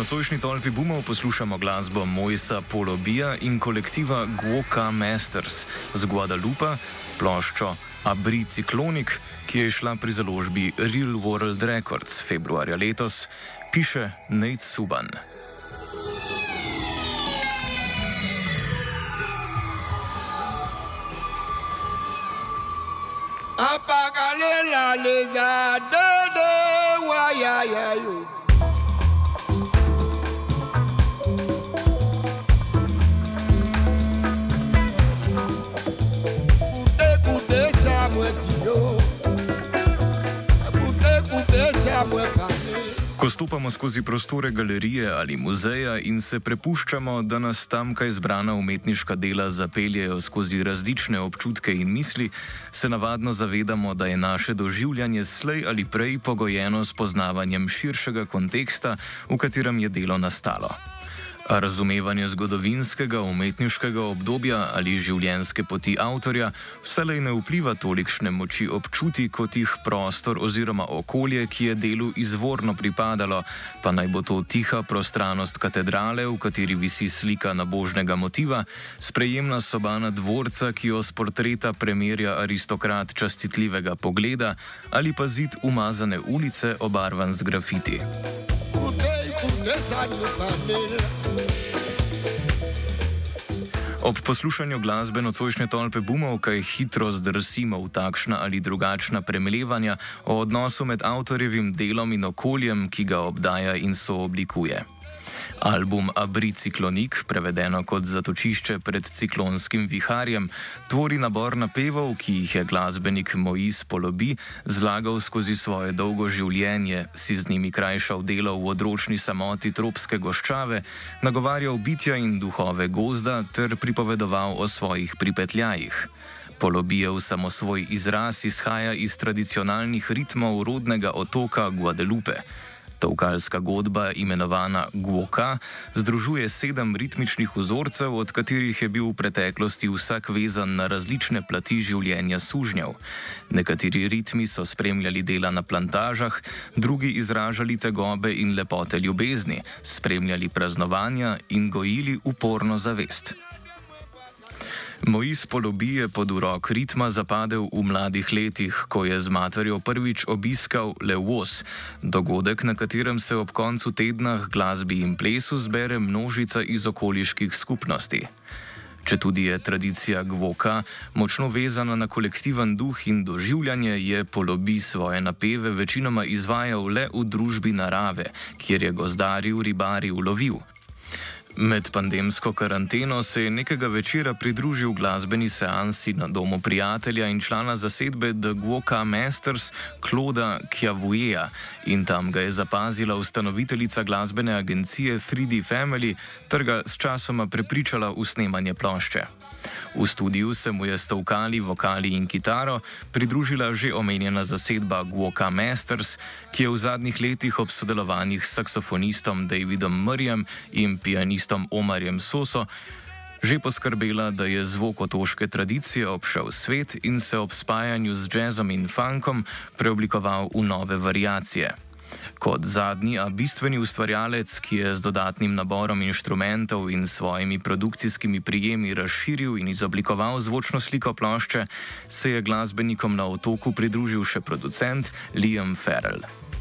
nocojšnji tolpi bumov poslušamo glasbo Mojsa Polobija in kolektiva Guoka Masters z Guadalupa, ploščo Abri Ciklonik, ki je šla pri založbi Real World Records februarja letos, piše Nate Suban. Apagale la lega de wa ya yo. Kute sa mwetio. Kute sa mwepane. Ko stopamo skozi prostore galerije ali muzeja in se prepuščamo, da nas tamkaj zbrana umetniška dela zapeljejo skozi različne občutke in misli, se navadno zavedamo, da je naše doživljanje slej ali prej pogojeno s poznavanjem širšega konteksta, v katerem je delo nastalo. A razumevanje zgodovinskega, umetniškega obdobja ali življenjske poti avtorja vselej ne vpliva tolikšne moči občuti, kot jih prostor oziroma okolje, ki je delu izvorno pripadalo, pa naj bo to tiha prostranost katedrale, v kateri visi slika nabožnega motiva, sprejemna sobana dvorca, ki jo s portreta premerja aristokrat častitljivega pogleda, ali pa zid umazane ulice, obarvan z grafiti. Ob poslušanju glasbe nocojšnje tolpe bumov kaj hitro zdrsimo v takšna ali drugačna premlevanja o odnosu med avtorjevim delom in okoljem, ki ga obdaja in sooblikuje. Album Abri Ciklonik, prevedeno kot Zatočišče pred ciklonskim viharjem, tvori nabor napevov, ki jih je glasbenik Mojs Polobi zlagal skozi svoje dolgo življenje, si z njimi krajšal delo v odročni samoti tropske goščave, nagovarjal bitja in duhove gozda ter pripovedoval o svojih pripetljajih. Polobijev samosvoj izraz izhaja iz tradicionalnih ritmov rodnega otoka Guadalupe. Tolkalska godba, imenovana Guoka, združuje 7 ritmičnih vzorcev, od katerih je bil v preteklosti vsak vezan na različne plati življenja sužnjev. Nekateri ritmi so spremljali dela na plantažah, drugi izražali tegobe in lepote ljubezni, spremljali praznovanja in gojili uporno zavest. Mojs Polobi je pod urok ritma zapadel v mladih letih, ko je z materjo prvič obiskal Levos, dogodek, na katerem se ob koncu tedna k glasbi in plesu zbere množica iz okoliških skupnosti. Četudi je tradicija Guoka močno vezana na kolektiven duh in doživljanje, je Polobi svoje napeve večinoma izvajal le v družbi narave, kjer je gozdaril, ribaril, lovil. Med pandemsko karanteno se je nekega večera pridružil glasbeni seansi na domu prijatelja in člana zasedbe The Guoka Masters Clauda Chiavueja in tam ga je zapazila ustanoviteljica glasbene agencije 3D Family ter ga sčasoma prepričala v snemanje plošče. V studiu se mu je s tolkali, vokali in kitaro pridružila že omenjena zasedba Guoka Masters, ki je v zadnjih letih ob sodelovanjih s saksofonistom Davidom Murrayem in pianistom Omarjem Soso že poskrbela, da je zvok otoške tradicije obšel svet in se ob spajanju z jazzom in funkom preoblikoval v nove variacije. Kot zadnji, a bistveni ustvarjalec, ki je z dodatnim naborom inštrumentov in svojimi produkcijskimi prijemi razširil in izoblikoval zvočno sliko plošče, se je glasbenikom na otoku pridružil še producent Liam Farrell.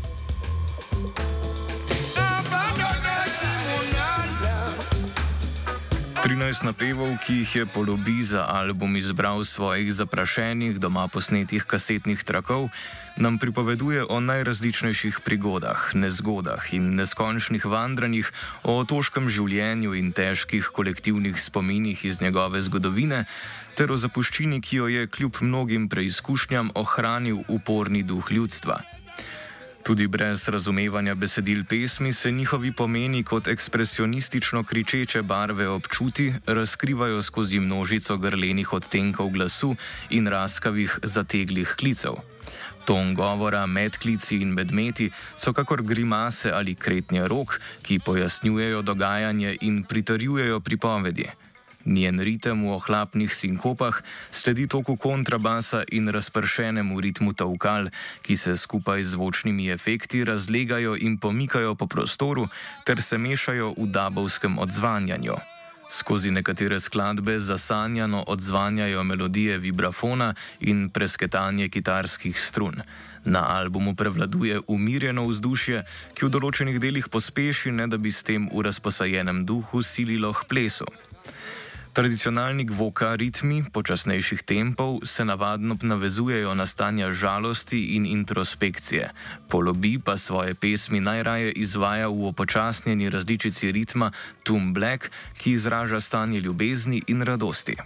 Trinajst napevov, ki jih je Polobi za album izbral svojih zaprašenih, doma posnetih kasetnih trakov, nam pripoveduje o najrazličnejših prigodah, nezgodah in neskončnih vandranjih, o otoškem življenju in težkih kolektivnih spominih iz njegove zgodovine, ter o zapuščini, ki jo je kljub mnogim preizkušnjam ohranil uporni duh ljudstva. Tudi brez razumevanja besedil pesmi se njihovi pomeni kot ekspresionistično kričeče barve občuti razkrivajo skozi množico grlenih odtenkov glasu in raskavih zateglih klicev. Ton govora, medklici in medmeti so kakor grimase ali kretnje rok, ki pojasnjujejo dogajanje in pritrjujejo pripovedi. Njen ritem v ohlapnih sinkopah sledi toku kontrabasa in razpršenemu ritmu tavkal, ki se skupaj z zvočnimi efekti razlegajo in pomikajo po prostoru ter se mešajo v dabovskem odzvanjanju. Skozi nekatere skladbe zasanjano odzvanjajo melodije vibrafona in presketanje kitarskih strun. Na albumu prevladuje umirjeno vzdušje, ki v določenih delih pospeši, ne da bi s tem v razposajenem duhu sililo k plesu. Tradicionalni gvoka ritmi počasnejših tempov se navadno navezujejo na stanja žalosti in introspekcije. Polobi pa svoje pesmi najraje izvaja v upočasnjeni različici ritma Tum Black, ki izraža stanje ljubezni in radosti.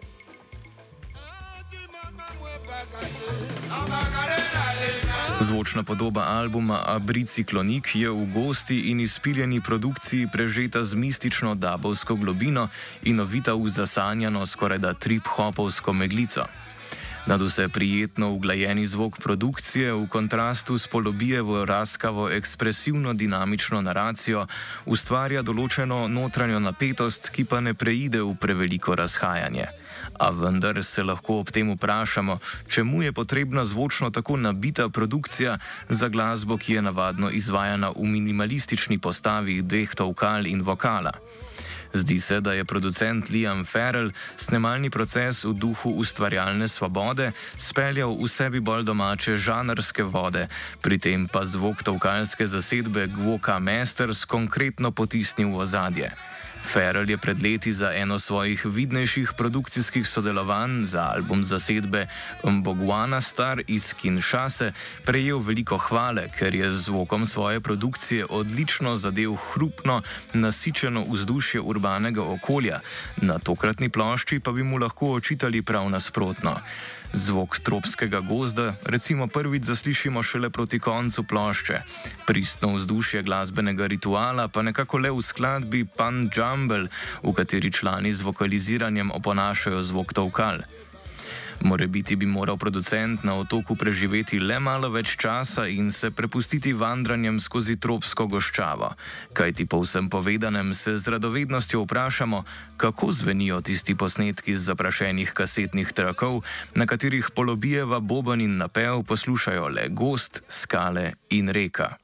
Zvočna podoba albuma Abriciklonik je v gosti in izpiljeni produkciji prežeta z mistično dabovsko globino in ovita v zasanjano skorajda trip-hopovsko meglico. Nadvse prijetno uglajeni zvok produkcije v kontrastu s Polobijevo raskavo ekspresivno dinamično naracijo ustvarja določeno notranjo napetost, ki pa ne preide v preveliko razhajanje. A vendar se lahko ob tem vprašamo, čemu je potrebna zvočno tako nabita produkcija za glasbo, ki je navadno izvajana v minimalistični postavi dveh tavkal in vokala. Zdi se, da je producent Liam Farrell snemalni proces v duhu ustvarjalne svobode speljal v sebi bolj domače žanrske vode, pri tem pa zvok tavkalske zasedbe Gwoka Masters konkretno potisnil v ozadje. Farrell je pred leti za eno svojih vidnejših produkcijskih sodelovanj za album zasedbe Mbogwana Star iz Kinshase prejel veliko hvale, ker je z zvokom svoje produkcije odlično zadel hrupno, nasičeno vzdušje urbanega okolja, na tokratni plošči pa bi mu lahko očitali prav nasprotno. Zvok tropskega gozda recimo prvič zaslišimo šele proti koncu plošče. Pristno vzdušje glasbenega rituala pa nekako le v skladbi Pan Jumble, v kateri člani z vokaliziranjem oponašajo zvok tavkal. Morebiti bi moral producent na otoku preživeti le malo več časa in se prepustiti vandranjem skozi tropsko goščavo. Kajti po vsem povedanem se z radovednostjo vprašamo, kako zvenijo tisti posnetki z zaprašenih kasetnih trakov, na katerih Polobijeva boben in napev poslušajo le gozd, skale in reka.